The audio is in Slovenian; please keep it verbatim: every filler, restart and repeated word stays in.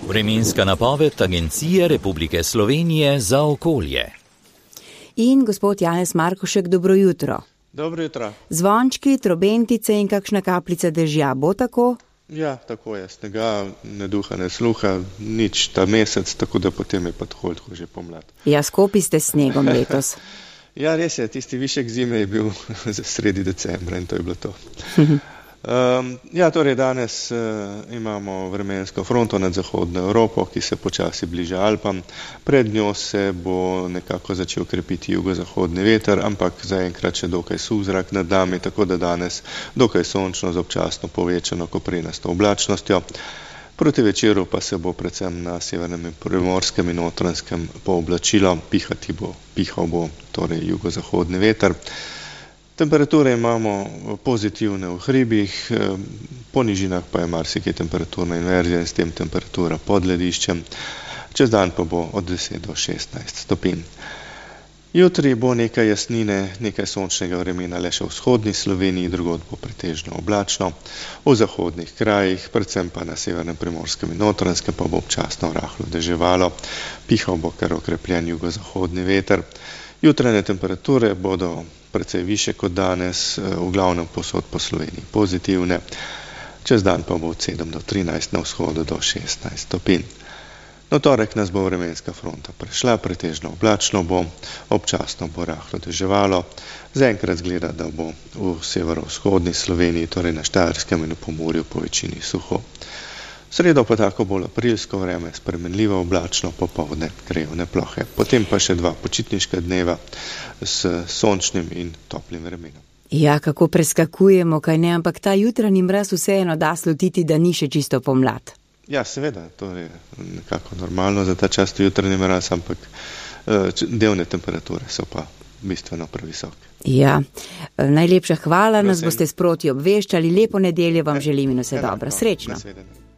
Vremenska napoved Agencije Republike Slovenije za okolje. In gospod Janez Markošek, dobro jutro. Dobro jutro. Zvončki, trobentice in kakšna kapljica dežja, bo tako? Ja, tako je, snega, ne duha, ne sluha, nič ta mesec, tako da potem je pa tako že pomlad. Ja, skopi ste s snegom letos. Ja, res je, tisti višek zime je bil sredi decembra in to je bilo to. Um, ja, torej danes uh, imamo vremensko fronto nad zahodno Evropo, ki se počasi bliža Alpam. Pred njo se bo nekako začel krepiti jugozahodni veter, ampak zaenkrat še dokaj suh zrak nad nami, tako da danes dokaj sončno z občasno povečano koprenasto oblačnostjo. Proti večeru pa se bo predvsem na severnem in primorskem in notranjskem pooblačilo, pihati bo, pihal bo torej jugozahodni veter. Temperature imamo pozitivne v hribih, po nižinah pa je marsikaj temperaturna inverzija in s tem temperatura pod lediščem. Čez dan pa bo od deset do šestnajst stopinj. Jutri bo nekaj jasnine, nekaj sončnega vremena le še v vzhodni Sloveniji, drugod bo pretežno oblačno. V zahodnih krajih, predvsem pa na severnem primorskem in notranjskem pa bo občasno rahlo deževalo, pihal bo kar okrepljen jugozahodni veter. Jutranje temperature bodo precej više kot danes, v glavnem povsod po Sloveniji pozitivne. Čez dan pa bo od sedem do trinajst, na vzhodu do šestnajst stopinj. Na torek nas bo vremenska fronta prešla, pretežno oblačno bo, občasno bo rahlo deževalo. Zaenkrat zgleda, da bo v severovzhodni Sloveniji, torej na Štajerskem in v Pomurju po večini suho. V sredo pa tako bolj aprilsko vreme, spremenljivo oblačno, popoldne krajevne plohe. Potem pa še dva počitniška dneva s sončnim in toplim vremenom. Ja, kako preskakujemo, kaj ne, ampak ta jutranji mraz vseeno da slutiti, da ni še čisto pomlad. Ja, seveda, to je nekako normalno za ta čas jutranji mraz, ampak dnevne temperature so pa bistveno previsoke. Ja, najlepša hvala, nas boste sproti obveščali, lepo nedeljo vam želim in vse dobro, srečno.